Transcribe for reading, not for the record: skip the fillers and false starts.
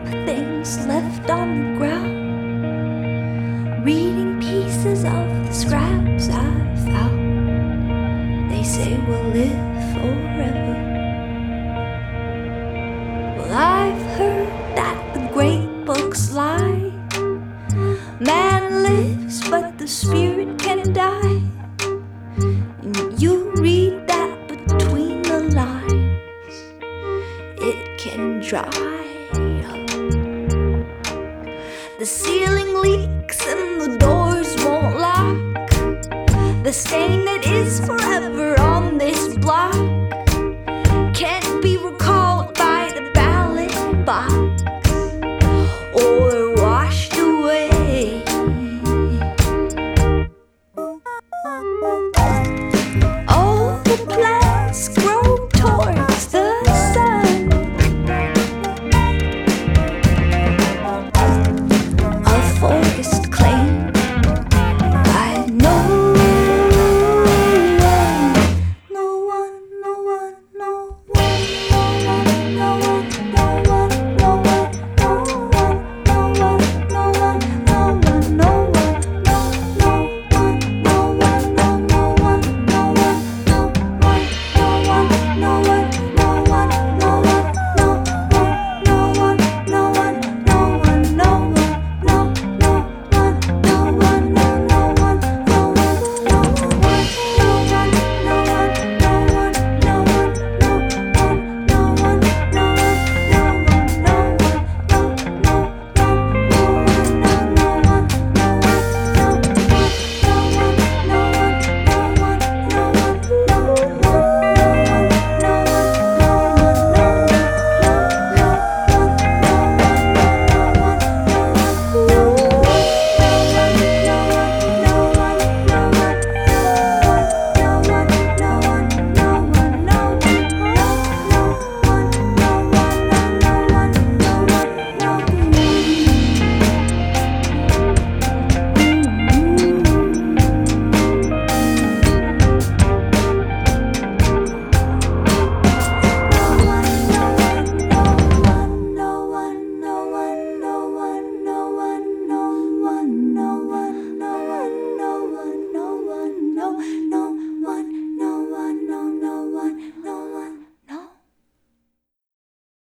things left on the ground, reading pieces of the scraps I found. They say we'll live forever. Well, I've heard that the great books lie. Man lives, but the spirit can die. And you read that between the lines, it can dry up. The ceiling leaks and the doors won't lock. The stain that is forever on this block